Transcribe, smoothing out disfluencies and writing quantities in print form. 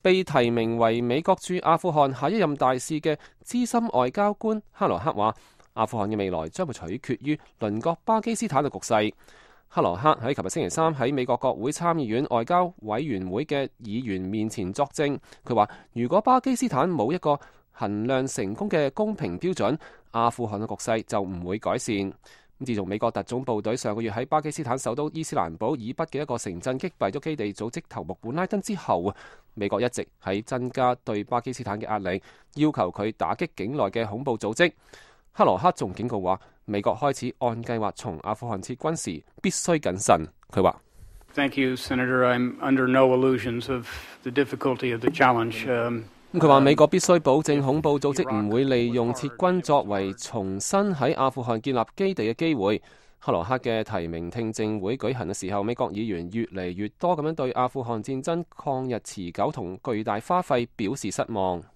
被提名為美國駐阿富汗下一任大使嘅資深外交官克羅克話，阿富汗嘅未來將會取決於鄰國巴基斯坦嘅局勢。克羅克喺琴日星期三喺美國國會參議院外交委員會嘅議員面前作證，佢話如果巴基斯坦冇一個衡量成功嘅公平標準，阿富汗嘅局勢就唔會改善。自從美國特種部隊上個月喺巴基斯坦首都伊斯蘭堡以北嘅一個城鎮擊斃咗基地組織頭目本拉登之後，美國一直喺增加對巴基斯坦嘅壓力，要求佢打擊境內嘅恐怖組織。克羅克仲警告話，美國開始按計劃從阿富汗撤軍時必須謹慎。佢話 ：Thank you, Senator. I'm under no illusions of the difficulty of the challenge. 佢話美國必須保證恐怖組織唔會利用撤軍作為重新喺阿富汗建立基地嘅機會。克羅克嘅提名聽證會舉行嘅時候，美國議員越嚟越多咁樣對阿富汗戰爭抗日持久同巨大花費表示失望。